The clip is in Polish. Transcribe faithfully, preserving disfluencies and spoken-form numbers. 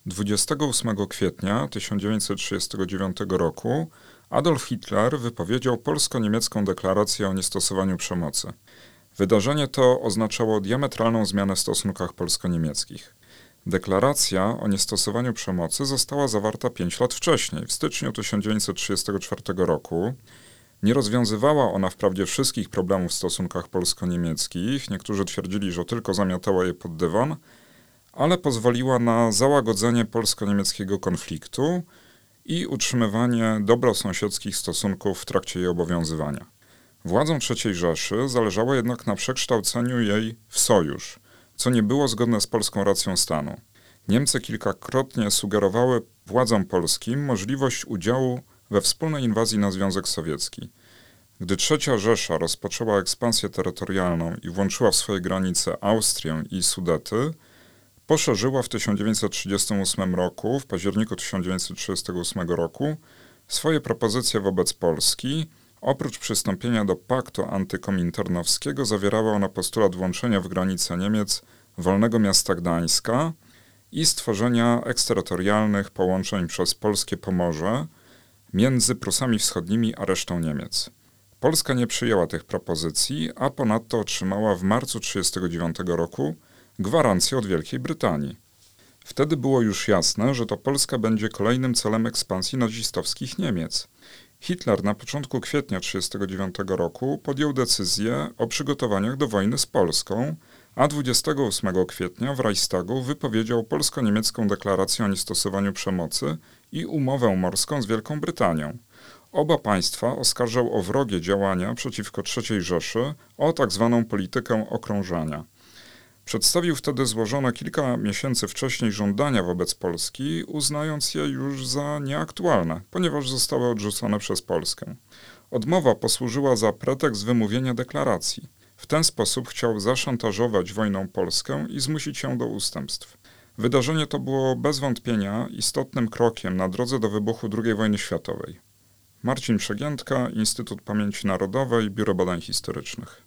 dwudziestego ósmego kwietnia tysiąc dziewięćset trzydziestego dziewiątego roku Adolf Hitler wypowiedział polsko-niemiecką deklarację o niestosowaniu przemocy. Wydarzenie to oznaczało diametralną zmianę w stosunkach polsko-niemieckich. Deklaracja o niestosowaniu przemocy została zawarta pięć lat wcześniej, w styczniu tysiąc dziewięćset trzydziestego czwartego roku. Nie rozwiązywała ona wprawdzie wszystkich problemów w stosunkach polsko-niemieckich, niektórzy twierdzili, że tylko zamiatała je pod dywan, ale pozwoliła na załagodzenie polsko-niemieckiego konfliktu i utrzymywanie dobrosąsiedzkich stosunków w trakcie jej obowiązywania. Władzom trzeciej Rzeszy zależało jednak na przekształceniu jej w sojusz, co nie było zgodne z polską racją stanu. Niemcy kilkakrotnie sugerowały władzom polskim możliwość udziału we wspólnej inwazji na Związek Sowiecki. Gdy trzecia Rzesza rozpoczęła ekspansję terytorialną i włączyła w swoje granice Austrię i Sudety, poszerzyła w tysiąc dziewięćset trzydziestym ósmym roku, w październiku tysiąc dziewięćset trzydziestego ósmego roku, swoje propozycje wobec Polski. Oprócz przystąpienia do paktu antykominternowskiego zawierała ona postulat włączenia w granice Niemiec wolnego miasta Gdańska i stworzenia eksterytorialnych połączeń przez polskie Pomorze między Prusami Wschodnimi a resztą Niemiec. Polska nie przyjęła tych propozycji, a ponadto otrzymała w marcu tysiąc dziewięćset trzydziestego dziewiątego roku gwarancję od Wielkiej Brytanii. Wtedy było już jasne, że to Polska będzie kolejnym celem ekspansji nazistowskich Niemiec. Hitler na początku kwietnia tysiąc dziewięćset trzydziestego dziewiątego roku podjął decyzję o przygotowaniach do wojny z Polską, a dwudziestego ósmego kwietnia w Reichstagu wypowiedział polsko-niemiecką deklarację o niestosowaniu przemocy i umowę morską z Wielką Brytanią. Oba państwa oskarżał o wrogie działania przeciwko trzeciej Rzeszy, o tak zwaną politykę okrążania. Przedstawił wtedy złożone kilka miesięcy wcześniej żądania wobec Polski, uznając je już za nieaktualne, ponieważ zostały odrzucone przez Polskę. Odmowa posłużyła za pretekst wymówienia deklaracji. W ten sposób chciał zaszantażować wojną Polskę i zmusić ją do ustępstw. Wydarzenie to było bez wątpienia istotnym krokiem na drodze do wybuchu drugiej wojny światowej. Marcin Przegiętka, Instytut Pamięci Narodowej, Biuro Badań Historycznych.